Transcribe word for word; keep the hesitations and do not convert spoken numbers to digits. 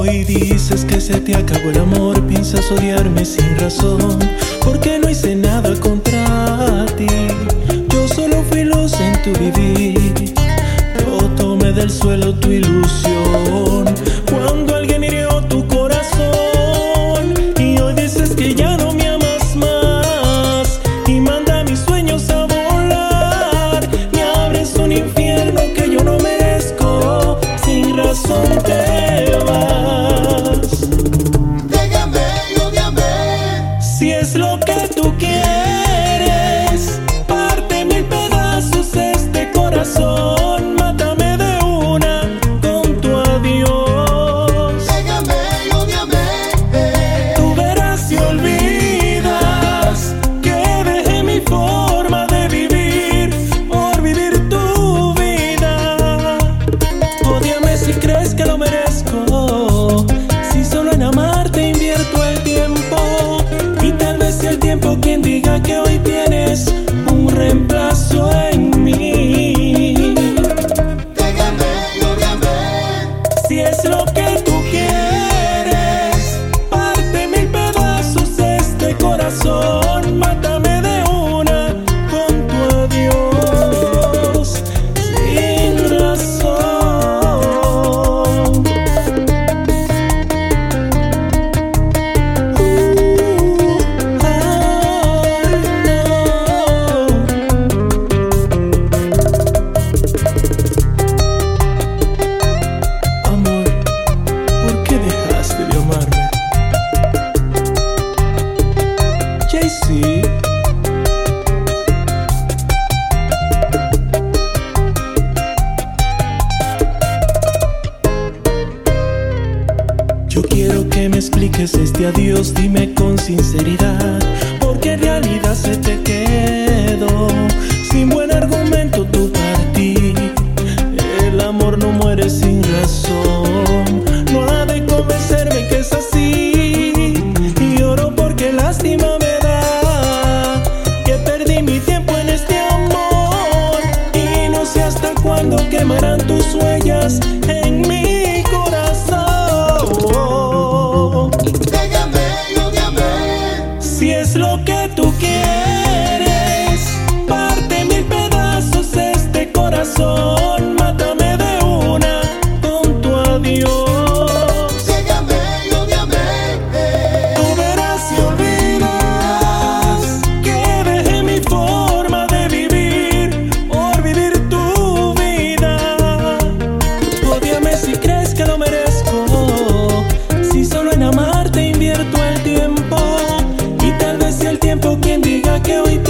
Hoy dices que se te acabó el amor, piensas odiarme sin razón, porque no hice nada contra ti. Yo solo fui luz en tu vivir, yo tomé del suelo tu ilusión. Cuando alguien hirió tu corazón y hoy dices que ya no me amas más y manda mis sueños a volar, me abres un infierno que yo no merezco, sin razón te vas. Déjame y ódiame, si es lo que tú quieres, parte mil pedazos este corazón, mátame de una con tu adiós. déjame y ódiame, Tú verás y olvidas que dejé mi forma de vivir por vivir tu vida. Ódiame si crees que lo merezco, si solo en amarte invierto el tiempo, y tal vez sea el tiempo quien diga que hoy tienes un reemplazo en mí. déjame y ódiame, Si es lo que tú quieres, parte mil pedazos este corazón, mátame de una con tu adiós, sin razón. Uh, ay, no. Amor, ¿por qué dejaste de amarme? Jay-Z. Yo quiero que me expliques este adiós, dime con sinceridad, porque en realidad se te quedó sin buen argumento tu partí. El amor no muere sin razón, no ha de convencerme que es así, y lloro porque lástima me da que perdí mi tiempo en este amor, y no sé hasta cuándo quemarán tus huellas en mi corazón. déjame y ódiame, Si es lo que tú quieres, parte mil pedazos este corazón, mátame de una con tu adiós. déjame y ódiame, Tú verás y olvidas que dejé mi forma de vivir por vivir tu vida. Ódiame si crees que lo merezco, si solo en amarte invierto el tiempo, y tal vez sea el tiempo quien diga que hoy